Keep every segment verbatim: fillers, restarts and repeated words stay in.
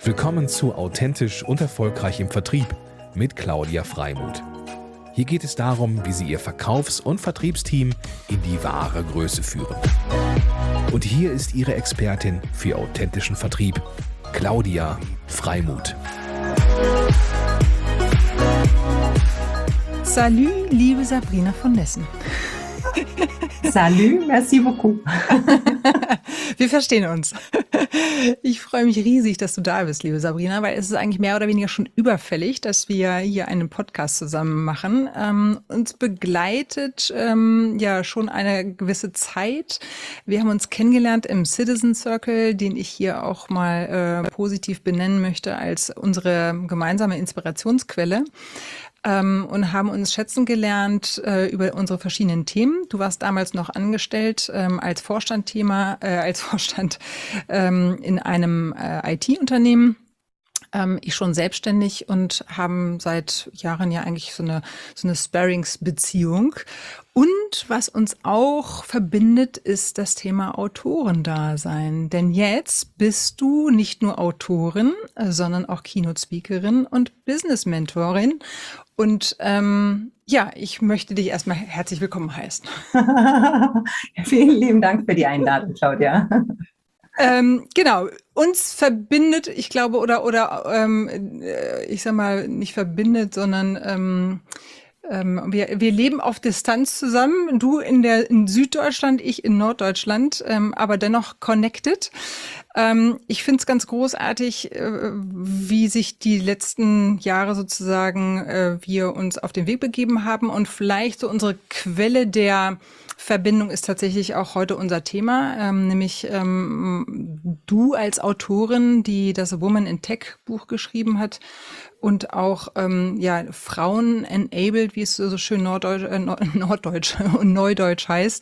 Willkommen zu Authentisch und Erfolgreich im Vertrieb mit Claudia Freimuth. Hier geht es darum, wie Sie Ihr Verkaufs- und Vertriebsteam in die wahre Größe führen. Und hier ist Ihre Expertin für authentischen Vertrieb, Claudia Freimuth. Salut, liebe Sabrina von Nessen. Salut, merci beaucoup. Wir verstehen uns. Ich freue mich riesig, dass du da bist, liebe Sabrina, weil es ist eigentlich mehr oder weniger schon überfällig, dass wir hier einen Podcast zusammen machen. Ähm, uns begleitet ähm, ja schon eine gewisse Zeit. Wir haben uns kennengelernt im Citizen Circle, den ich hier auch mal äh, positiv benennen möchte als unsere gemeinsame Inspirationsquelle. Ähm, und haben uns schätzen gelernt äh, über unsere verschiedenen Themen. Du warst damals noch angestellt ähm, als Vorstandthema, äh, als Vorstand ähm, in einem äh, I T-Unternehmen. Ähm, ich schon selbstständig und haben seit Jahren ja eigentlich so eine so eine Sparringsbeziehung. Und was uns auch verbindet, ist das Thema Autorendasein. Denn jetzt bist du nicht nur Autorin, sondern auch Keynote-Speakerin und Business-Mentorin. Und ähm, ja, ich möchte dich erstmal herzlich willkommen heißen. Vielen lieben Dank für die Einladung, Claudia. Ähm, genau, uns verbindet, ich glaube, oder oder ähm, ich sag mal, nicht verbindet, sondern ähm, ähm, wir wir leben auf Distanz zusammen. Du in der in Süddeutschland, ich in Norddeutschland, ähm, aber dennoch connected. Ähm, ich finde es ganz großartig, äh, wie sich die letzten Jahre sozusagen äh, wir uns auf den Weg begeben haben und vielleicht so unsere Quelle der Verbindung ist tatsächlich auch heute unser Thema, ähm, nämlich ähm, du als Autorin, die das Woman in Tech Buch geschrieben hat und auch ähm, ja Frauen enabled, wie es so schön Norddeutsch, äh, Norddeutsch und Neudeutsch heißt,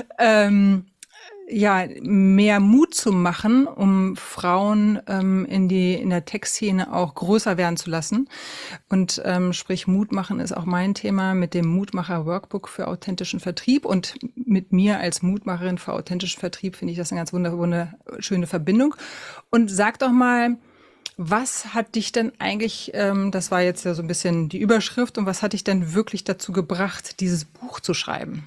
ähm, ja, mehr Mut zu machen, um Frauen ähm, in die in der Tech-Szene auch größer werden zu lassen. Und ähm, sprich, Mut machen ist auch mein Thema mit dem Mutmacher-Workbook für authentischen Vertrieb. Und mit mir als Mutmacherin für authentischen Vertrieb finde ich das eine ganz wunder, wunderschöne Verbindung. Und sag doch mal, was hat dich denn eigentlich, ähm, das war jetzt ja so ein bisschen die Überschrift, und was hat dich denn wirklich dazu gebracht, dieses Buch zu schreiben?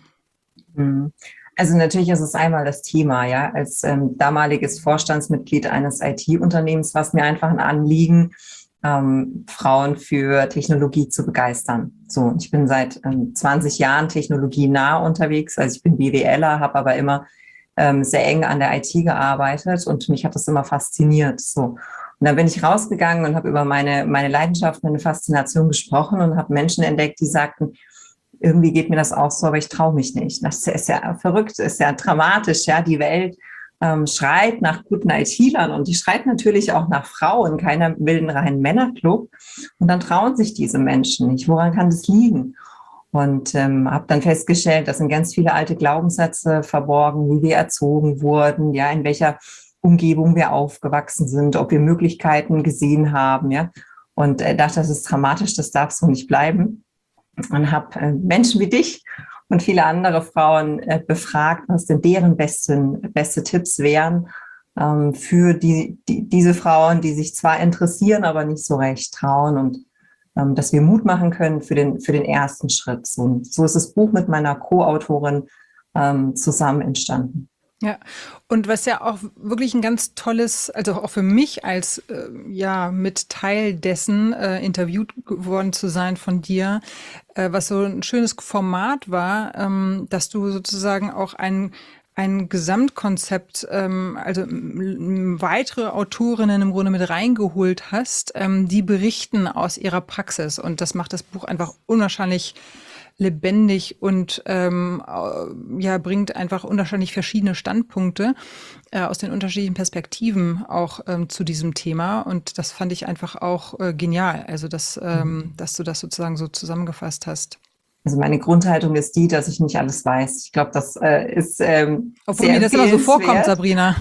Hm. Also natürlich ist es einmal das Thema, ja, als ähm, damaliges Vorstandsmitglied eines I T-Unternehmens war es mir einfach ein Anliegen, ähm, Frauen für Technologie zu begeistern. So, ich bin seit ähm, zwanzig Jahren technologienah unterwegs, also ich bin BWLer, habe aber immer ähm, sehr eng an der I T gearbeitet und mich hat das immer fasziniert. So, und dann bin ich rausgegangen und habe über meine meine Leidenschaft, meine Faszination gesprochen und habe Menschen entdeckt, die sagten, irgendwie geht mir das auch so, aber ich traue mich nicht. Das ist ja verrückt, ist ja dramatisch. Ja, die Welt ähm, schreit nach guten I T-Lern und die schreit natürlich auch nach Frauen. Keiner will einen reinen Männerclub. Und dann trauen sich diese Menschen nicht. Woran kann das liegen? Und ähm, habe dann festgestellt, das sind ganz viele alte Glaubenssätze verborgen, wie wir erzogen wurden, ja, in welcher Umgebung wir aufgewachsen sind, ob wir Möglichkeiten gesehen haben, ja. Und äh, dachte, das ist dramatisch, das darf so nicht bleiben. Und habe äh, Menschen wie dich und viele andere Frauen äh, befragt, was denn deren besten, beste Tipps wären ähm, für die, die, diese Frauen, die sich zwar interessieren, aber nicht so recht trauen und ähm, dass wir Mut machen können für den, für den ersten Schritt. So, so ist das Buch mit meiner Co-Autorin ähm, zusammen entstanden. Ja, und was ja auch wirklich ein ganz tolles, also auch für mich als äh, ja mit Teil dessen äh, interviewt worden zu sein von dir, äh, was so ein schönes Format war, ähm, dass du sozusagen auch ein ein Gesamtkonzept, ähm, also m- weitere Autorinnen im Grunde mit reingeholt hast, ähm, die berichten aus ihrer Praxis, und das macht das Buch einfach unwahrscheinlich lebendig und ähm, ja bringt einfach unwahrscheinlich verschiedene Standpunkte äh, aus den unterschiedlichen Perspektiven auch ähm, zu diesem Thema, und das fand ich einfach auch äh, genial, also dass ähm, dass du das sozusagen so zusammengefasst hast. Also meine Grundhaltung ist die, dass ich nicht alles weiß. Ich glaube, das äh, ist ähm, Obwohl sehr mir das immer so vorkommt, Sabrina.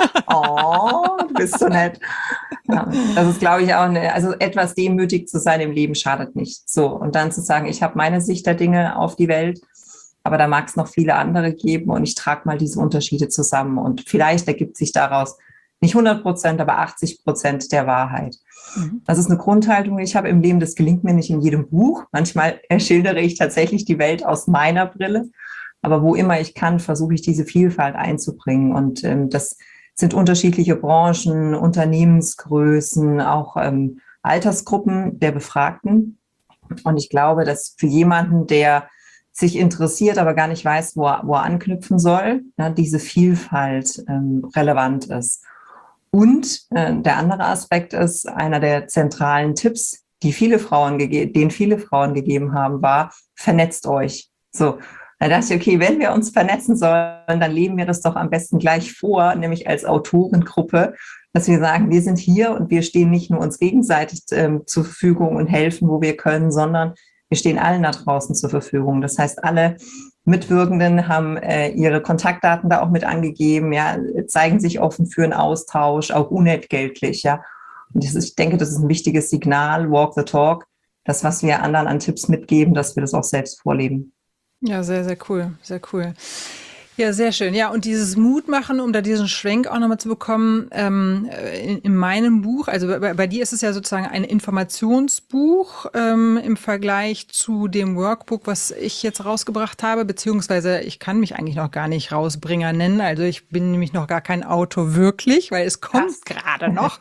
Oh, du bist so nett. Ja, das ist, glaube ich, auch eine, also etwas demütig zu sein im Leben schadet nicht. So, und dann zu sagen, ich habe meine Sicht der Dinge auf die Welt, aber da mag es noch viele andere geben und ich trage mal diese Unterschiede zusammen und vielleicht ergibt sich daraus nicht hundert Prozent, aber achtzig Prozent der Wahrheit. Mhm. Das ist eine Grundhaltung, die ich habe im Leben. Das gelingt mir nicht in jedem Buch. Manchmal schildere ich tatsächlich die Welt aus meiner Brille. Aber wo immer ich kann, versuche ich diese Vielfalt einzubringen. Und ähm, das sind unterschiedliche Branchen, Unternehmensgrößen, auch ähm, Altersgruppen der Befragten. Und ich glaube, dass für jemanden, der sich interessiert, aber gar nicht weiß, wo er, wo er anknüpfen soll, ja, diese Vielfalt ähm, relevant ist. Und äh, der andere Aspekt ist, einer der zentralen Tipps, die viele Frauen gege- den viele Frauen gegeben haben, war, vernetzt euch. So, da dachte ich, okay, wenn wir uns vernetzen sollen, dann leben wir das doch am besten gleich vor, nämlich als Autorengruppe, dass wir sagen, wir sind hier und wir stehen nicht nur uns gegenseitig ähm, zur Verfügung und helfen, wo wir können, sondern wir stehen allen da draußen zur Verfügung. Das heißt, alle Mitwirkenden haben äh, ihre Kontaktdaten da auch mit angegeben, ja, zeigen sich offen für einen Austausch, auch unentgeltlich, ja. Und das ist, ich denke, das ist ein wichtiges Signal, walk the talk, das, was wir anderen an Tipps mitgeben, dass wir das auch selbst vorleben. Ja, sehr, sehr cool, sehr cool. Ja, sehr schön. Ja, und dieses Mutmachen, um da diesen Schwenk auch nochmal zu bekommen, ähm, in, in meinem Buch, also bei, bei dir ist es ja sozusagen ein Informationsbuch ähm, im Vergleich zu dem Workbook, was ich jetzt rausgebracht habe, beziehungsweise ich kann mich eigentlich noch gar nicht Rausbringer nennen, also ich bin nämlich noch gar kein Autor wirklich, weil es kommt gerade noch.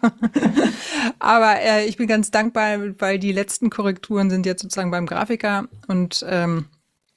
Aber äh, ich bin ganz dankbar, weil die letzten Korrekturen sind jetzt sozusagen beim Grafiker und ähm,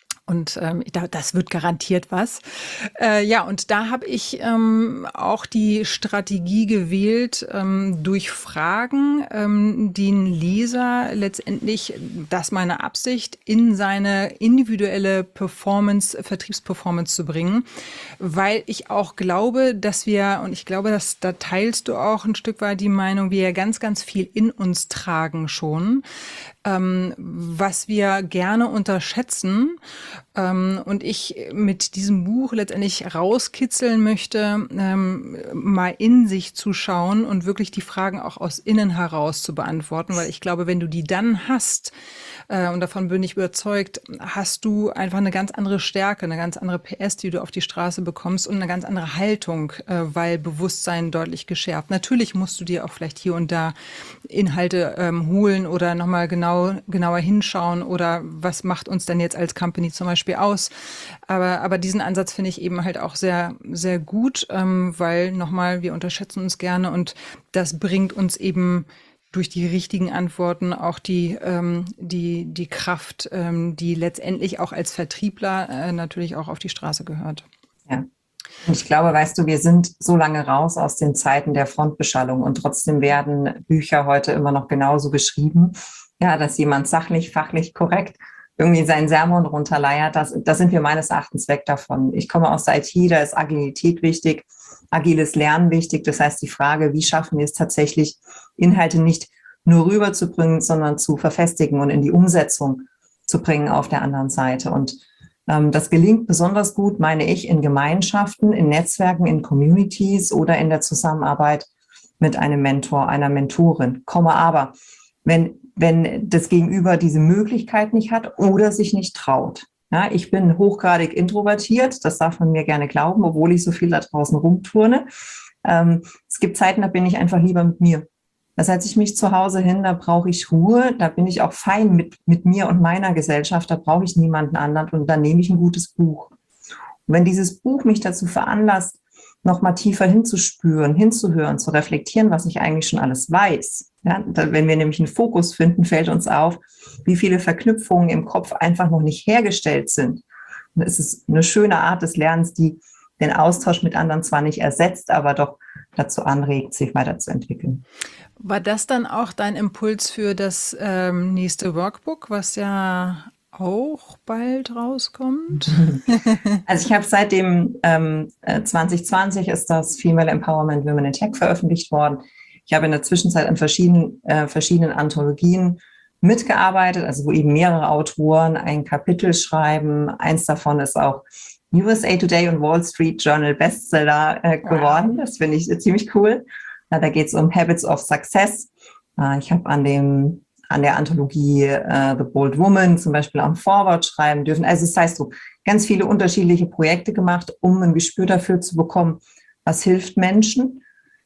Und ähm, das wird garantiert was. Äh, ja, und da habe ich ähm, auch die Strategie gewählt, ähm, durch Fragen ähm, den Leser letztendlich, das ist meine Absicht, in seine individuelle Performance, Vertriebsperformance zu bringen, weil ich auch glaube, dass wir, und ich glaube, dass da teilst du auch ein Stück weit die Meinung, wir ganz, ganz viel in uns tragen schon, ähm, was wir gerne unterschätzen. Ähm, und ich mit diesem Buch letztendlich rauskitzeln möchte, ähm, mal in sich zu schauen und wirklich die Fragen auch aus innen heraus zu beantworten, weil ich glaube, wenn du die dann hast, äh, und davon bin ich überzeugt, hast du einfach eine ganz andere Stärke, eine ganz andere P S, die du auf die Straße bekommst und eine ganz andere Haltung, äh, weil Bewusstsein deutlich geschärft. Natürlich musst du dir auch vielleicht hier und da Inhalte ähm, holen oder nochmal genau, genauer hinschauen oder was macht uns denn jetzt als Company zum Beispiel aus. Aber, aber diesen Ansatz finde ich eben halt auch sehr, sehr gut, ähm, weil nochmal, wir unterschätzen uns gerne und das bringt uns eben durch die richtigen Antworten auch die, ähm, die, die Kraft, ähm, die letztendlich auch als Vertriebler äh, natürlich auch auf die Straße gehört. Ja. Und ich glaube, weißt du, wir sind so lange raus aus den Zeiten der Frontbeschallung und trotzdem werden Bücher heute immer noch genauso geschrieben, ja, dass jemand sachlich, fachlich korrekt irgendwie seinen Sermon runterleiert. Das, das sind wir meines Erachtens weg davon. Ich komme aus der I T, da ist Agilität wichtig, agiles Lernen wichtig. Das heißt, die Frage, wie schaffen wir es tatsächlich, Inhalte nicht nur rüberzubringen, sondern zu verfestigen und in die Umsetzung zu bringen auf der anderen Seite. Und ähm, das gelingt besonders gut, meine ich, in Gemeinschaften, in Netzwerken, in Communities oder in der Zusammenarbeit mit einem Mentor, einer Mentorin. Komme aber, wenn, wenn das Gegenüber diese Möglichkeit nicht hat oder sich nicht traut. Ja, ich bin hochgradig introvertiert, das darf man mir gerne glauben, obwohl ich so viel da draußen rumturne. Ähm, es gibt Zeiten, da bin ich einfach lieber mit mir. Da setze ich mich zu Hause hin, da brauche ich Ruhe, da bin ich auch fein mit, mit mir und meiner Gesellschaft, da brauche ich niemanden anderen und dann nehme ich ein gutes Buch. Und wenn dieses Buch mich dazu veranlasst, noch mal tiefer hinzuspüren, hinzuhören, zu reflektieren, was ich eigentlich schon alles weiß. Ja, wenn wir nämlich einen Fokus finden, fällt uns auf, wie viele Verknüpfungen im Kopf einfach noch nicht hergestellt sind. Und es ist eine schöne Art des Lernens, die den Austausch mit anderen zwar nicht ersetzt, aber doch dazu anregt, sich weiterzuentwickeln. War das dann auch dein Impuls für das ähm, nächste Workbook, was ja auch bald rauskommt? Also ich habe seit dem ähm, zwanzig zwanzig ist das Female Empowerment Women in Tech veröffentlicht worden. Ich habe in der Zwischenzeit an verschiedenen, äh, verschiedenen Anthologien mitgearbeitet, also wo eben mehrere Autoren ein Kapitel schreiben. Eins davon ist auch U S A Today und Wall Street Journal Bestseller äh, geworden. Wow. Das finde ich ziemlich cool. Ja, da geht es um Habits of Success. Äh, ich habe an dem an der Anthologie äh, The Bold Woman zum Beispiel am Vorwort schreiben dürfen. Also das heißt so, ganz viele unterschiedliche Projekte gemacht, um ein Gespür dafür zu bekommen, was hilft Menschen,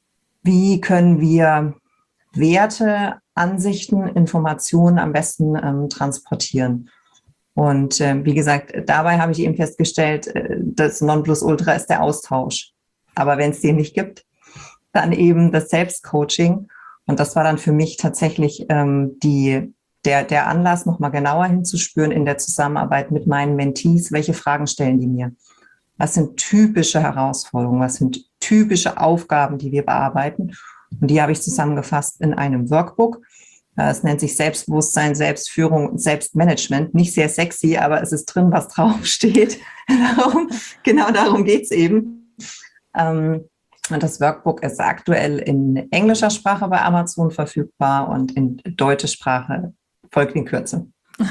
wie können wir Werte, Ansichten, Informationen am besten ähm, transportieren. Und äh, wie gesagt, dabei habe ich eben festgestellt, äh, das Nonplusultra ist der Austausch. Aber wenn es den nicht gibt, dann eben das Selbstcoaching. Und das war dann für mich tatsächlich ähm, die, der, der Anlass, nochmal genauer hinzuspüren in der Zusammenarbeit mit meinen Mentees. Welche Fragen stellen die mir? Was sind typische Herausforderungen? Was sind typische Aufgaben, die wir bearbeiten? Und die habe ich zusammengefasst in einem Workbook. Es nennt sich Selbstbewusstsein, Selbstführung und Selbstmanagement. Nicht sehr sexy, aber es ist drin, was draufsteht. darum, genau darum geht's eben. Und das Workbook ist aktuell in englischer Sprache bei Amazon verfügbar und in deutscher Sprache folgt in Kürze.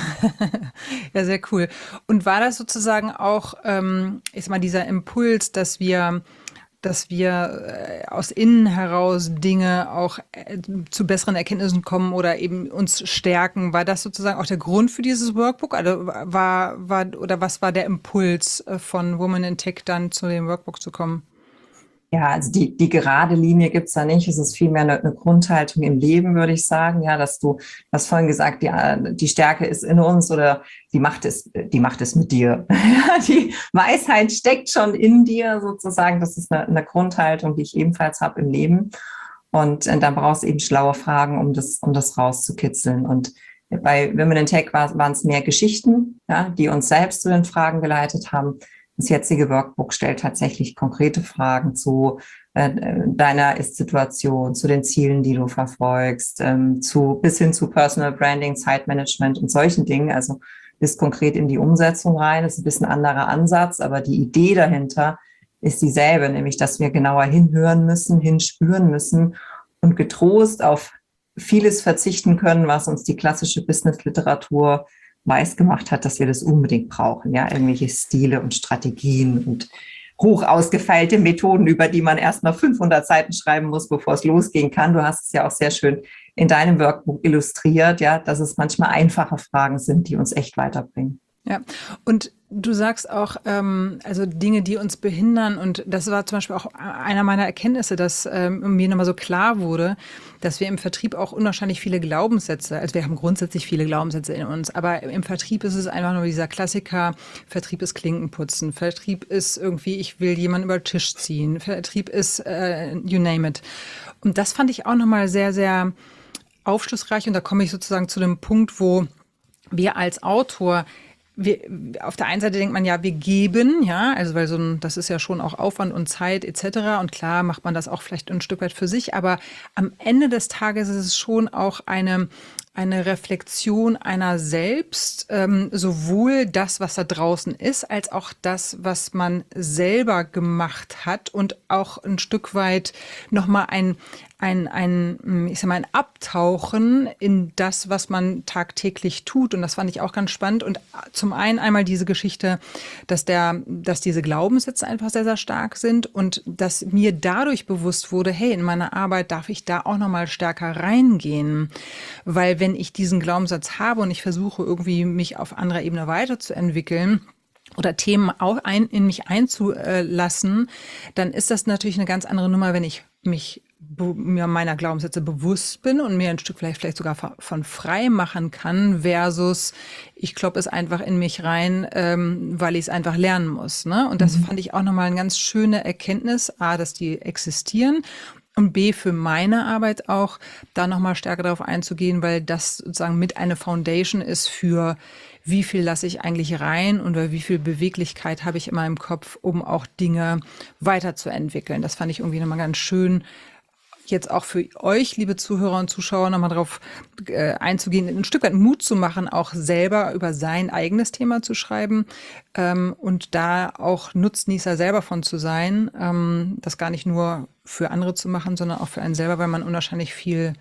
Ja, sehr cool. Und war das sozusagen auch, ähm, ich sag mal, dieser Impuls, dass wir dass wir aus innen heraus Dinge auch zu besseren Erkenntnissen kommen oder eben uns stärken. War das sozusagen auch der Grund für dieses Workbook? Also war, war, oder was war der Impuls von Women in Tech dann zu dem Workbook zu kommen? Ja, also die, die gerade Linie gibt's da nicht. Es ist vielmehr eine, eine Grundhaltung im Leben, würde ich sagen. Ja, dass du, hast vorhin gesagt, die, die Stärke ist in uns oder die Macht ist, die Macht ist mit dir. Die Weisheit steckt schon in dir sozusagen. Das ist eine, eine Grundhaltung, die ich ebenfalls habe im Leben. Und äh, dann brauchst du eben schlaue Fragen, um das, um das rauszukitzeln. Und bei Women in Tech war, waren es mehr Geschichten, ja, die uns selbst zu den Fragen geleitet haben. Das jetzige Workbook stellt tatsächlich konkrete Fragen zu äh, deiner Ist-Situation, zu den Zielen, die du verfolgst, ähm, zu, bis hin zu Personal Branding, Zeitmanagement und solchen Dingen. Also bis konkret in die Umsetzung rein. Das ist ein bisschen ein anderer Ansatz, aber die Idee dahinter ist dieselbe, nämlich dass wir genauer hinhören müssen, hinspüren müssen und getrost auf vieles verzichten können, was uns die klassische Business-Literatur weiß gemacht hat, dass wir das unbedingt brauchen, ja, irgendwelche Stile und Strategien und hoch ausgefeilte Methoden, über die man erstmal fünfhundert Seiten schreiben muss, bevor es losgehen kann. Du hast es ja auch sehr schön in deinem Workbook illustriert, ja, dass es manchmal einfache Fragen sind, die uns echt weiterbringen. Ja, und du sagst auch, ähm, also Dinge, die uns behindern, und das war zum Beispiel auch einer meiner Erkenntnisse, dass ähm, mir nochmal so klar wurde, dass wir im Vertrieb auch unwahrscheinlich viele Glaubenssätze, also wir haben grundsätzlich viele Glaubenssätze in uns, aber im Vertrieb ist es einfach nur dieser Klassiker, Vertrieb ist Klinkenputzen, Vertrieb ist irgendwie, ich will jemanden über den Tisch ziehen, Vertrieb ist äh, you name it. Und das fand ich auch nochmal sehr, sehr aufschlussreich, und da komme ich sozusagen zu dem Punkt, wo wir als Autor Wir, auf der einen Seite denkt man ja, wir geben, ja, also weil so ein, das ist ja schon auch Aufwand und Zeit et cetera. Und klar macht man das auch vielleicht ein Stück weit für sich, aber am Ende des Tages ist es schon auch eine eine Reflexion einer selbst, ähm, sowohl das, was da draußen ist, als auch das, was man selber gemacht hat, und auch ein Stück weit nochmal ein, ein, ein, ich sag mal, ein Abtauchen in das, was man tagtäglich tut. Und das fand ich auch ganz spannend. Und zum einen einmal diese Geschichte, dass der, dass diese Glaubenssätze einfach sehr, sehr stark sind, und dass mir dadurch bewusst wurde, hey, in meiner Arbeit darf ich da auch nochmal stärker reingehen. Weil wenn ich diesen Glaubenssatz habe und ich versuche irgendwie mich auf anderer Ebene weiterzuentwickeln oder Themen auch ein, in mich einzulassen, dann ist das natürlich eine ganz andere Nummer, wenn ich mich mir meiner Glaubenssätze bewusst bin und mir ein Stück vielleicht, vielleicht sogar von frei machen kann, versus ich kloppe es einfach in mich rein, ähm, weil ich es einfach lernen muss. Ne? Und das mhm. fand ich auch nochmal eine ganz schöne Erkenntnis, A, dass die existieren, und B, für meine Arbeit auch, da nochmal stärker darauf einzugehen, weil das sozusagen mit eine Foundation ist für, wie viel lasse ich eigentlich rein und wie viel Beweglichkeit habe ich in meinem Kopf, um auch Dinge weiterzuentwickeln. Das fand ich irgendwie nochmal ganz schön, jetzt auch für euch, liebe Zuhörer und Zuschauer, nochmal darauf äh, einzugehen, ein Stück weit Mut zu machen, auch selber über sein eigenes Thema zu schreiben, ähm, und da auch Nutznießer selber von zu sein, ähm, das gar nicht nur für andere zu machen, sondern auch für einen selber, weil man unwahrscheinlich viel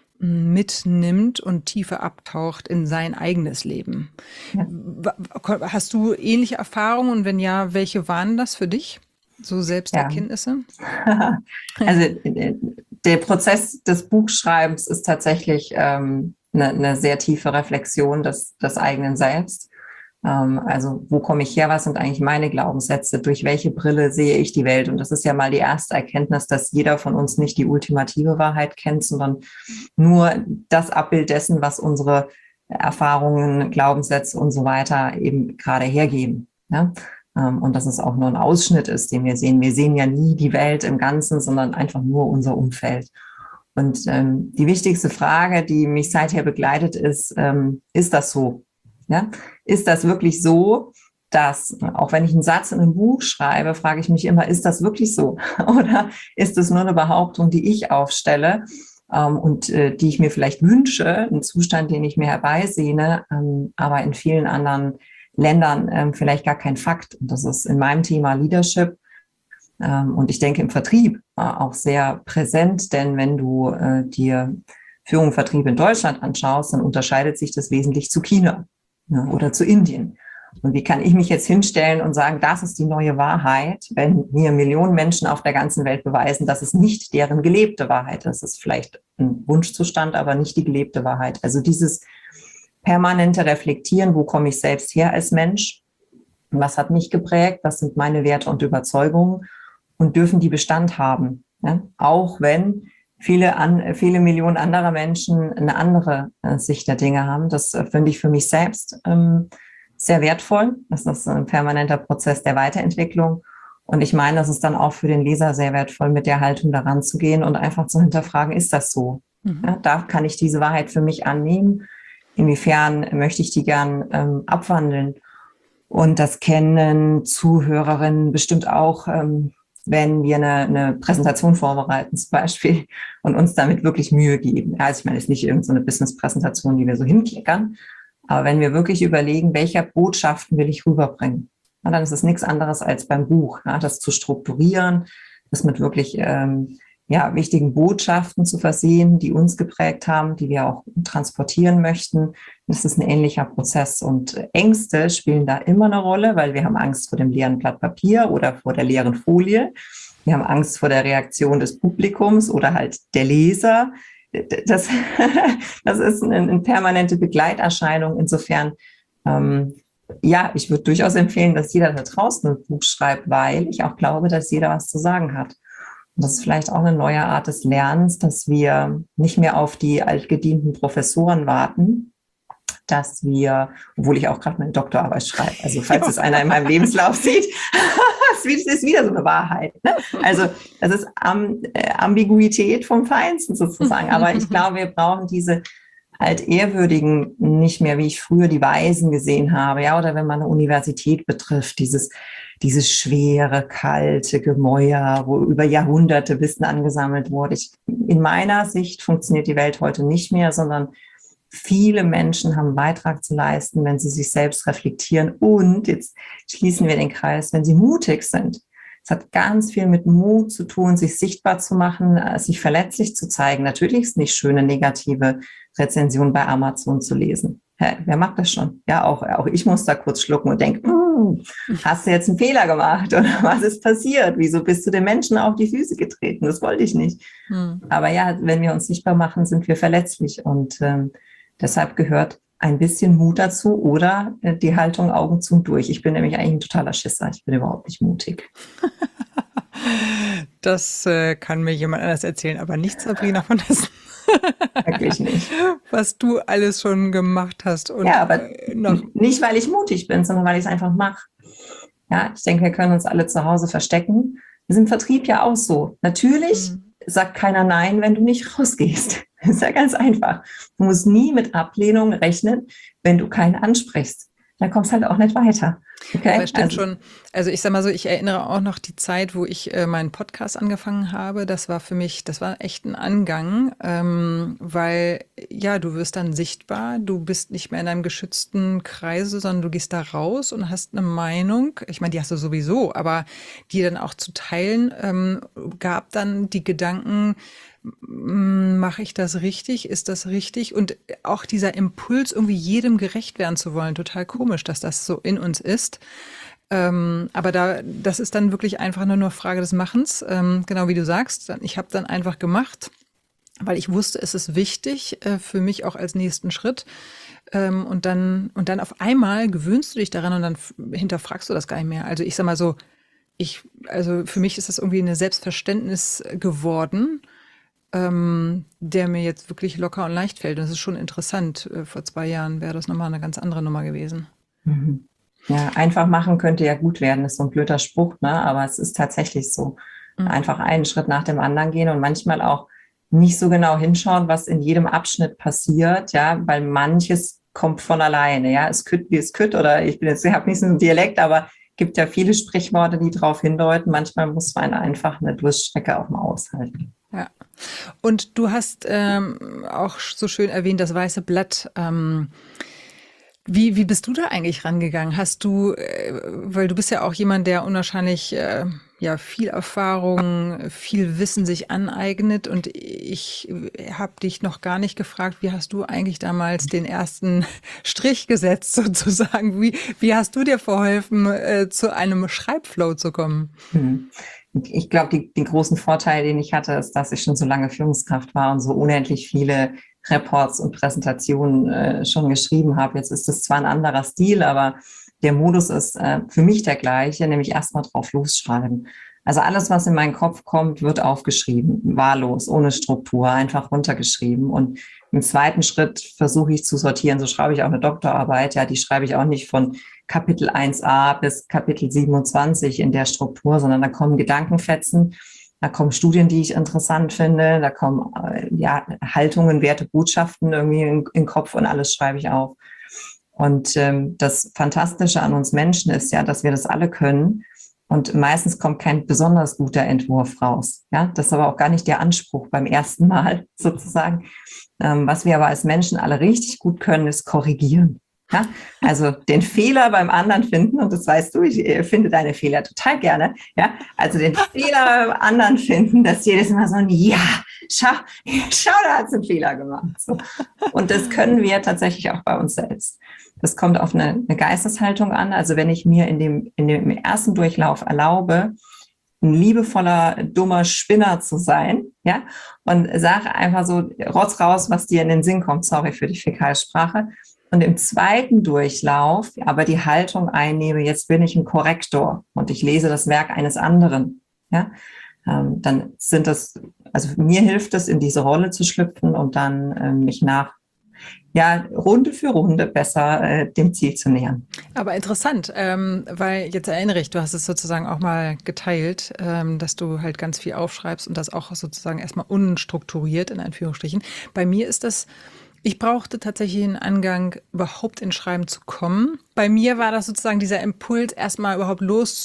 mitnimmt und tiefer abtaucht in sein eigenes Leben. Ja. Hast du ähnliche Erfahrungen, und wenn ja, welche waren das für dich? So Selbsterkenntnisse? Ja. Also der Prozess des Buchschreibens ist tatsächlich ähm, eine, eine sehr tiefe Reflexion des, des eigenen Selbst. Ähm, also wo komme ich her? Was sind eigentlich meine Glaubenssätze? Durch welche Brille sehe ich die Welt? Und das ist ja mal die erste Erkenntnis, dass jeder von uns nicht die ultimative Wahrheit kennt, sondern nur das Abbild dessen, was unsere Erfahrungen, Glaubenssätze und so weiter eben gerade hergeben. Ja? Und dass es auch nur ein Ausschnitt ist, den wir sehen. Wir sehen ja nie die Welt im Ganzen, sondern einfach nur unser Umfeld. Und ähm, die wichtigste Frage, die mich seither begleitet, ist, ähm, ist das so? Ja? Ist das wirklich so, dass, auch wenn ich einen Satz in einem Buch schreibe, frage ich mich immer, ist das wirklich so? Oder ist es nur eine Behauptung, die ich aufstelle ähm, und äh, die ich mir vielleicht wünsche, einen Zustand, den ich mir herbeisehne, ähm, aber in vielen anderen Ländern ähm, vielleicht gar kein Fakt. Und das ist in meinem Thema Leadership ähm, und ich denke im Vertrieb äh, auch sehr präsent, denn wenn du äh, dir Führung und Vertrieb in Deutschland anschaust, dann unterscheidet sich das wesentlich zu China, ja, oder zu Indien. Und wie kann ich mich jetzt hinstellen und sagen, das ist die neue Wahrheit, wenn mir Millionen Menschen auf der ganzen Welt beweisen, dass es nicht deren gelebte Wahrheit ist. Das ist vielleicht ein Wunschzustand, aber nicht die gelebte Wahrheit. Also dieses permanente Reflektieren, wo komme ich selbst her als Mensch, was hat mich geprägt, was sind meine Werte und Überzeugungen und dürfen die Bestand haben, ja? Auch wenn viele, an, viele Millionen anderer Menschen eine andere äh, Sicht der Dinge haben. Das äh, finde ich für mich selbst ähm, sehr wertvoll. Das ist ein permanenter Prozess der Weiterentwicklung. Und ich meine, das ist dann auch für den Leser sehr wertvoll, mit der Haltung daran zu gehen und einfach zu hinterfragen, ist das so? Mhm. Ja, da kann ich diese Wahrheit für mich annehmen. Inwiefern möchte ich die gern ähm, abwandeln? Und das kennen Zuhörerinnen bestimmt auch, ähm, wenn wir eine, eine Präsentation vorbereiten zum Beispiel und uns damit wirklich Mühe geben. Also ich meine, es ist nicht irgendeine so Business-Präsentation, die wir so hinklickern, aber wenn wir wirklich überlegen, welche Botschaften will ich rüberbringen, na, dann ist es nichts anderes als beim Buch, ja, das zu strukturieren, das mit wirklich ähm, ja, wichtigen Botschaften zu versehen, die uns geprägt haben, die wir auch transportieren möchten. Das ist ein ähnlicher Prozess und Ängste spielen da immer eine Rolle, weil wir haben Angst vor dem leeren Blatt Papier oder vor der leeren Folie. Wir haben Angst vor der Reaktion des Publikums oder halt der Leser. Das, das ist eine, eine permanente Begleiterscheinung. Insofern, ähm, ja, ich würde durchaus empfehlen, dass jeder da draußen ein Buch schreibt, weil ich auch glaube, dass jeder was zu sagen hat. Und das ist vielleicht auch eine neue Art des Lernens, dass wir nicht mehr auf die altgedienten Professoren warten, dass wir, obwohl ich auch gerade meine Doktorarbeit schreibe, also falls es einer in meinem Lebenslauf sieht, es ist wieder so eine Wahrheit. Ne? Also das ist Am- Ambiguität vom Feinsten sozusagen. Aber ich glaube, wir brauchen diese Altehrwürdigen nicht mehr, wie ich früher die Weisen gesehen habe, ja, oder wenn man eine Universität betrifft, dieses dieses schwere, kalte Gemäuer, wo über Jahrhunderte Wissen angesammelt wurde. Ich, in meiner Sicht funktioniert die Welt heute nicht mehr, sondern viele Menschen haben einen Beitrag zu leisten, wenn sie sich selbst reflektieren und, jetzt schließen wir den Kreis, wenn sie mutig sind. Es hat ganz viel mit Mut zu tun, sich sichtbar zu machen, sich verletzlich zu zeigen. Natürlich ist es nicht schön, eine negative Rezension bei Amazon zu lesen. Hä, wer macht das schon? Ja, auch, auch ich muss da kurz schlucken und denken, mm, hast du jetzt einen Fehler gemacht oder was ist passiert? Wieso bist du den Menschen auf die Füße getreten? Das wollte ich nicht. Hm. Aber ja, wenn wir uns sichtbar machen, sind wir verletzlich und ähm, deshalb gehört ein bisschen Mut dazu oder äh, die Haltung Augen zu und durch. Ich bin nämlich eigentlich ein totaler Schisser. Ich bin überhaupt nicht mutig. Das äh, kann mir jemand anders erzählen, aber nicht Sabrina von Essen. Wirklich nicht. Was du alles schon gemacht hast. Und ja, aber äh, noch nicht, weil ich mutig bin, sondern weil ich es einfach mache. Ja, ich denke, wir können uns alle zu Hause verstecken. Wir sind im Vertrieb ja auch so. Natürlich mhm. sagt keiner Nein, wenn du nicht rausgehst. Das ist ja ganz einfach. Du musst nie mit Ablehnung rechnen, wenn du keinen ansprichst. Dann kommst du halt auch nicht weiter. Okay? Aber stimmt also, schon. Also ich sag mal so, ich erinnere auch noch die Zeit, wo ich äh, meinen Podcast angefangen habe. Das war für mich, das war echt ein Angang, ähm, weil ja, du wirst dann sichtbar, du bist nicht mehr in einem geschützten Kreise, sondern du gehst da raus und hast eine Meinung. Ich meine, die hast du sowieso, aber die dann auch zu teilen, ähm, gab dann die Gedanken, mache ich das richtig? Ist das richtig? Und auch dieser Impuls, irgendwie jedem gerecht werden zu wollen, total komisch, dass das so in uns ist. Ähm, aber da, das ist dann wirklich einfach nur eine Frage des Machens. Ähm, genau wie du sagst, ich habe dann einfach gemacht. weil ich wusste, es ist wichtig äh, für mich auch als nächsten Schritt. Ähm, und dann, und dann auf einmal gewöhnst du dich daran und dann f- hinterfragst du das gar nicht mehr. Also ich sag mal so, ich, also für mich ist das irgendwie eine Selbstverständnis geworden, ähm, der mir jetzt wirklich locker und leicht fällt. Das ist schon interessant. Äh, Vor zwei Jahren wäre das nochmal eine ganz andere Nummer gewesen. Mhm. Ja, einfach machen könnte ja gut werden, ist so ein blöder Spruch, ne? Aber es ist tatsächlich so. Mhm. Einfach einen Schritt nach dem anderen gehen und manchmal auch nicht so genau hinschauen, was in jedem Abschnitt passiert, ja, weil manches kommt von alleine, ja. Es kütt, wie es kütt, oder ich bin jetzt, ich habe nicht so einen Dialekt, aber gibt ja viele Sprichworte, die darauf hindeuten. Manchmal muss man einfach eine Durststrecke auch mal aushalten. Ja. Und du hast ähm, auch so schön erwähnt, das weiße Blatt. Ähm, wie, wie bist du da eigentlich rangegangen? Hast du, äh, weil du bist ja auch jemand, der unwahrscheinlich äh, ja viel Erfahrung, viel Wissen sich aneignet, und ich habe dich noch gar nicht gefragt, wie hast du eigentlich damals den ersten Strich gesetzt sozusagen? Wie, wie hast du dir verholfen, äh, zu einem Schreibflow zu kommen? Hm. Ich glaube, die, den großen Vorteil, den ich hatte, ist, dass ich schon so lange Führungskraft war und so unendlich viele Reports und Präsentationen äh, schon geschrieben habe. Jetzt ist es zwar ein anderer Stil, aber der Modus ist äh, für mich der gleiche, nämlich erstmal drauf losschreiben. Also alles, was in meinen Kopf kommt, wird aufgeschrieben, wahllos, ohne Struktur, einfach runtergeschrieben. Und im zweiten Schritt versuche ich zu sortieren. So schreibe ich auch eine Doktorarbeit. Ja, die schreibe ich auch nicht von Kapitel eins a bis Kapitel siebenundzwanzig in der Struktur, sondern da kommen Gedankenfetzen, da kommen Studien, die ich interessant finde, da kommen äh, ja, Haltungen, Werte, Botschaften irgendwie in, in den Kopf, und alles schreibe ich auf. Und ähm, das Fantastische an uns Menschen ist ja, dass wir das alle können. Und meistens kommt kein besonders guter Entwurf raus. Ja, das ist aber auch gar nicht der Anspruch beim ersten Mal sozusagen. Ähm, was wir aber als Menschen alle richtig gut können, ist korrigieren. Ja, also den Fehler beim anderen finden, und das weißt du, ich finde deine Fehler total gerne. Ja, also den Fehler beim anderen finden, dass jedes Mal so ein Ja, schau, schau, da hat es einen Fehler gemacht. So. Und das können wir tatsächlich auch bei uns selbst. Das kommt auf eine, eine Geisteshaltung an. Also wenn ich mir in dem, in dem ersten Durchlauf erlaube, ein liebevoller, dummer Spinner zu sein, ja, und sage einfach so, rotz raus, was dir in den Sinn kommt, sorry für die Fäkalsprache. Und im zweiten Durchlauf aber die Haltung einnehme, jetzt bin ich ein Korrektor und ich lese das Werk eines anderen, ja, ähm, dann sind das, also mir hilft es, in diese Rolle zu schlüpfen und dann ähm, mich nach, ja, Runde für Runde besser äh, dem Ziel zu nähern. Aber interessant, ähm, weil jetzt erinnere ich, du hast es sozusagen auch mal geteilt, ähm, dass du halt ganz viel aufschreibst und das auch sozusagen erstmal unstrukturiert in Anführungsstrichen. Bei mir ist das, ich brauchte tatsächlich einen Angang, überhaupt ins Schreiben zu kommen. Bei mir war das sozusagen dieser Impuls, erstmal überhaupt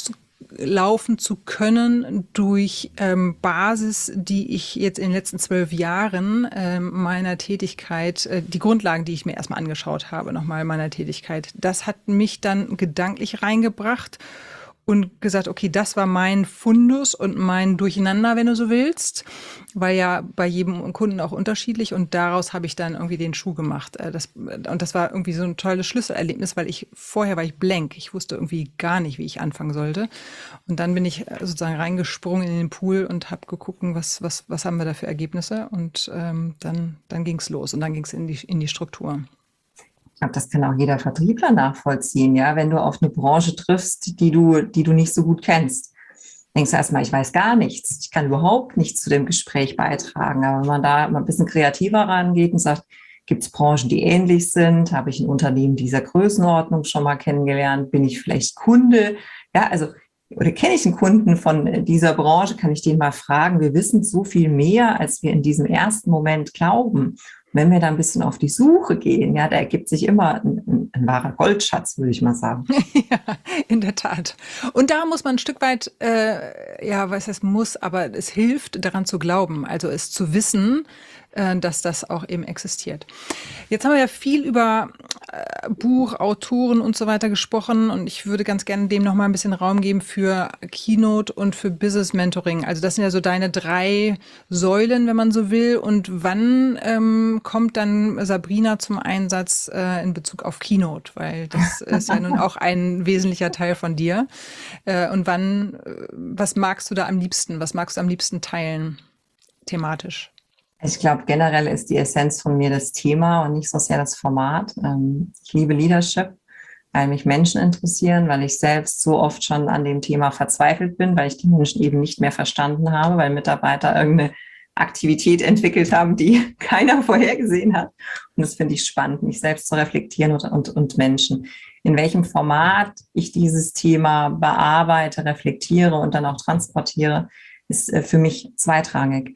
loslaufen zu können durch ähm, Basis, die ich jetzt in den letzten zwölf Jahren ähm, meiner Tätigkeit, äh, die Grundlagen, die ich mir erstmal angeschaut habe, nochmal meiner Tätigkeit, das hat mich dann gedanklich reingebracht und gesagt, okay, das war mein Fundus und mein Durcheinander, wenn du so willst, weil ja bei jedem Kunden auch unterschiedlich, und daraus habe ich dann irgendwie den Schuh gemacht. Das, und das war irgendwie so ein tolles Schlüsselerlebnis, weil ich vorher war ich blank. Ich wusste irgendwie gar nicht, wie ich anfangen sollte. Und dann bin ich sozusagen reingesprungen in den Pool und habe geguckt, was, was, was haben wir da für Ergebnisse, und ähm, dann, dann ging es los und dann ging es in die, in die Struktur. Ich glaube, das kann auch jeder Vertriebler nachvollziehen, ja, wenn du auf eine Branche triffst, die du, die du nicht so gut kennst. Denkst du erstmal, ich weiß gar nichts, ich kann überhaupt nichts zu dem Gespräch beitragen. Aber wenn man da mal ein bisschen kreativer rangeht und sagt, gibt es Branchen, die ähnlich sind? Habe ich ein Unternehmen dieser Größenordnung schon mal kennengelernt? Bin ich vielleicht Kunde? Ja, also, oder kenne ich einen Kunden von dieser Branche? Kann ich den mal fragen? Wir wissen so viel mehr, als wir in diesem ersten Moment glauben. Wenn wir da ein bisschen auf die Suche gehen, ja, da ergibt sich immer ein, ein, ein wahrer Goldschatz, würde ich mal sagen. Ja, in der Tat. Und da muss man ein Stück weit, äh, ja, was es muss, aber es hilft, daran zu glauben, also es zu wissen, äh, dass das auch eben existiert. Jetzt haben wir ja viel über äh, Buch, Autoren und so weiter gesprochen, und ich würde ganz gerne dem noch mal ein bisschen Raum geben für Keynote und für Business Mentoring. Also das sind ja so deine drei Säulen, wenn man so will. Und wann ähm, kommt dann Sabrina zum Einsatz äh, in Bezug auf Keynote? Weil das ist ja nun auch ein wesentlicher Teil von dir. Äh, und wann, äh, was magst du da am liebsten? Was magst du am liebsten teilen, thematisch? Ich glaube, generell ist die Essenz von mir das Thema und nicht so sehr das Format. Ähm, ich liebe Leadership, weil mich Menschen interessieren, weil ich selbst so oft schon an dem Thema verzweifelt bin, weil ich die Menschen eben nicht mehr verstanden habe, weil Mitarbeiter irgendeine Aktivität entwickelt haben, die keiner vorhergesehen hat. Und das finde ich spannend, mich selbst zu reflektieren und, und, und Menschen. In welchem Format ich dieses Thema bearbeite, reflektiere und dann auch transportiere, ist für mich zweitrangig.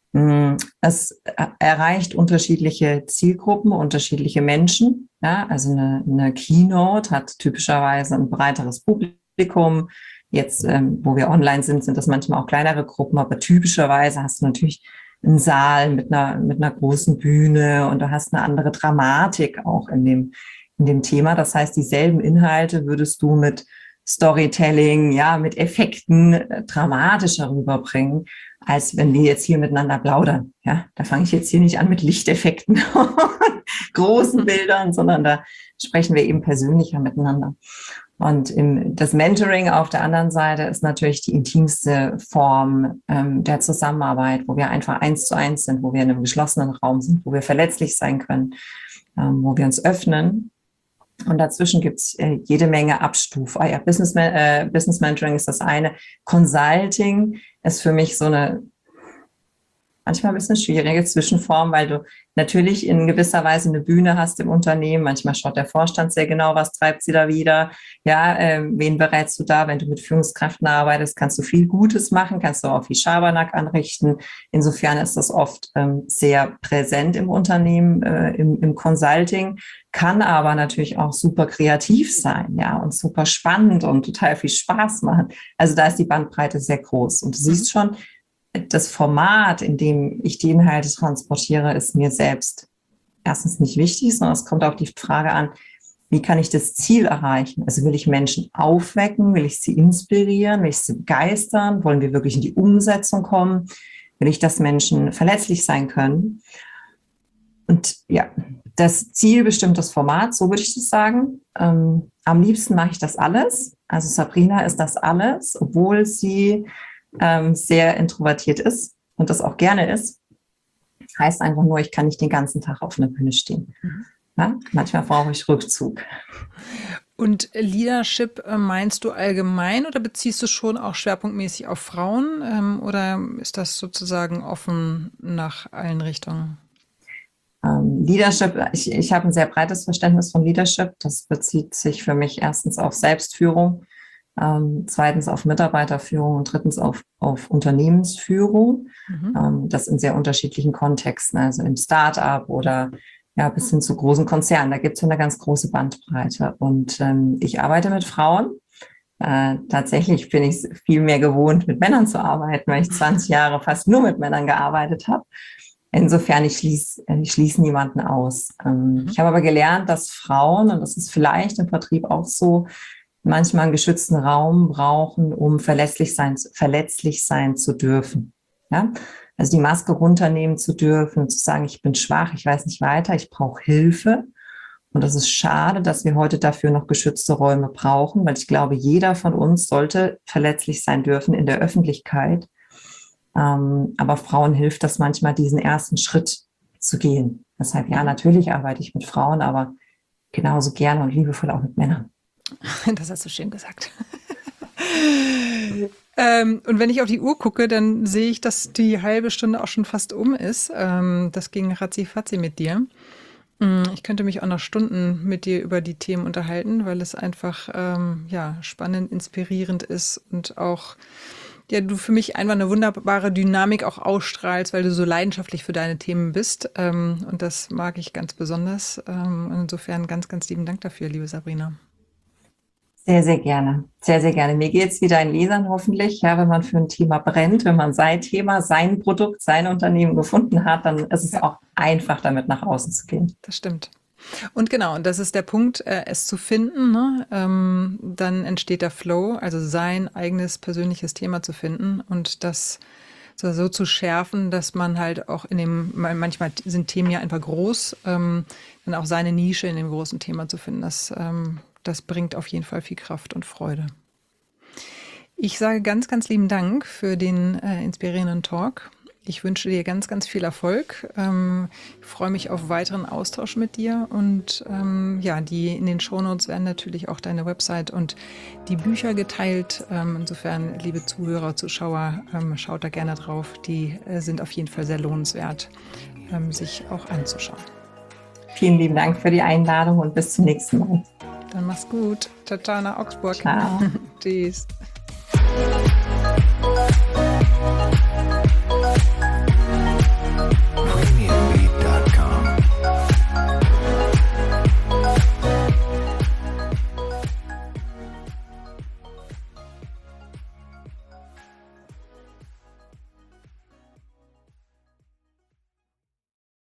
Es erreicht unterschiedliche Zielgruppen, unterschiedliche Menschen. Ja, also eine, eine Keynote hat typischerweise ein breiteres Publikum. Jetzt, ähm, wo wir online sind, sind das manchmal auch kleinere Gruppen, aber typischerweise hast du natürlich einen Saal mit einer, mit einer großen Bühne und du hast eine andere Dramatik auch in dem, in dem Thema. Das heißt, dieselben Inhalte würdest du mit Storytelling, ja, mit Effekten äh, dramatischer rüberbringen, als wenn wir jetzt hier miteinander plaudern. Ja, da fange ich jetzt hier nicht an mit Lichteffekten und großen Bildern, sondern da sprechen wir eben persönlicher miteinander. Und im, das Mentoring auf der anderen Seite ist natürlich die intimste Form ähm, der Zusammenarbeit, wo wir einfach eins zu eins sind, wo wir in einem geschlossenen Raum sind, wo wir verletzlich sein können, ähm, wo wir uns öffnen. Und dazwischen gibt es äh, jede Menge Abstufungen. Ah ja, Business, äh, Business Mentoring ist das eine. Consulting ist für mich so eine manchmal ein bisschen schwierige Zwischenform, weil du natürlich in gewisser Weise eine Bühne hast im Unternehmen. Manchmal schaut der Vorstand sehr genau, was treibt sie da wieder. Ja, äh, wen berätst du da? Wenn du mit Führungskräften arbeitest, kannst du viel Gutes machen, kannst du auch viel Schabernack anrichten. Insofern ist das oft ähm, sehr präsent im Unternehmen, äh, im, im Consulting, kann aber natürlich auch super kreativ sein, ja, und super spannend und total viel Spaß machen. Also da ist die Bandbreite sehr groß. Und du siehst schon, das Format, in dem ich die Inhalte transportiere, ist mir selbst erstens nicht wichtig, sondern es kommt auf die Frage an, wie kann ich das Ziel erreichen? Also will ich Menschen aufwecken? Will ich sie inspirieren? Will ich sie begeistern? Wollen wir wirklich in die Umsetzung kommen? Will ich, dass Menschen verletzlich sein können? Und ja, das Ziel bestimmt das Format, so würde ich das sagen. Ähm, am liebsten mache ich das alles. Also Sabrina ist das alles, obwohl sie ähm, sehr introvertiert ist und das auch gerne ist. Heißt einfach nur, ich kann nicht den ganzen Tag auf einer Bühne stehen. Mhm. Ja? Manchmal brauche ich Rückzug. Und Leadership äh, meinst du allgemein oder beziehst du schon auch schwerpunktmäßig auf Frauen ähm, oder ist das sozusagen offen nach allen Richtungen? Ähm, Leadership, ich, ich habe ein sehr breites Verständnis von Leadership. Das bezieht sich für mich erstens auf Selbstführung, ähm, zweitens auf Mitarbeiterführung und drittens auf, auf Unternehmensführung. Mhm. Ähm, das in sehr unterschiedlichen Kontexten, also im Start-up oder ja, bis hin zu großen Konzernen. Da gibt es eine ganz große Bandbreite. Und ähm, ich arbeite mit Frauen. Äh, tatsächlich bin ich viel mehr gewohnt, mit Männern zu arbeiten, weil ich zwanzig Jahre fast nur mit Männern gearbeitet habe. Insofern, ich schließe ich schließ niemanden aus. Ähm, mhm. Ich habe aber gelernt, dass Frauen, und das ist vielleicht im Vertrieb auch so, manchmal einen geschützten Raum brauchen, um verletzlich sein, verletzlich sein zu dürfen. Ja? Also die Maske runternehmen zu dürfen und zu sagen, ich bin schwach, ich weiß nicht weiter, ich brauche Hilfe. Und das ist schade, dass wir heute dafür noch geschützte Räume brauchen, weil ich glaube, jeder von uns sollte verletzlich sein dürfen in der Öffentlichkeit. Ähm, aber Frauen hilft das manchmal, diesen ersten Schritt zu gehen. Deshalb, ja, natürlich arbeite ich mit Frauen, aber genauso gerne und liebevoll auch mit Männern. Das hast du schön gesagt. ähm, und wenn ich auf die Uhr gucke, dann sehe ich, dass die halbe Stunde auch schon fast um ist. Ähm, das ging ratzi-fatzi mit dir. Ich könnte mich auch noch Stunden mit dir über die Themen unterhalten, weil es einfach ähm, ja, spannend, inspirierend ist und auch ja, du für mich einfach eine wunderbare Dynamik auch ausstrahlst, weil du so leidenschaftlich für deine Themen bist. Ähm, und das mag ich ganz besonders. Ähm, insofern ganz, ganz lieben Dank dafür, liebe Sabrina. Sehr, sehr gerne. Sehr, sehr gerne. Mir geht es wie deinen Lesern hoffentlich. Ja, wenn man für ein Thema brennt, wenn man sein Thema, sein Produkt, sein Unternehmen gefunden hat, dann ist es ja auch einfach, damit nach außen zu gehen. Das stimmt. Und genau, und das ist der Punkt, äh, es zu finden, ne? ähm, dann entsteht der Flow, also sein eigenes persönliches Thema zu finden und das so, so zu schärfen, dass man halt auch in dem, manchmal sind Themen ja einfach groß, ähm, dann auch seine Nische in dem großen Thema zu finden, das, ähm, das bringt auf jeden Fall viel Kraft und Freude. Ich sage ganz, ganz lieben Dank für den äh, inspirierenden Talk. ich wünsche dir ganz, ganz viel Erfolg. Ähm, ich freue mich auf weiteren Austausch mit dir und ähm, ja, die in den Shownotes werden natürlich auch deine Website und die Bücher geteilt. Ähm, insofern, liebe Zuhörer, Zuschauer, ähm, schaut da gerne drauf. Die äh, sind auf jeden Fall sehr lohnenswert, ähm, sich auch anzuschauen. Vielen lieben Dank für die Einladung und bis zum nächsten Mal. Dann mach's gut. Ciao, ciao nach Augsburg. Ciao. Tschüss.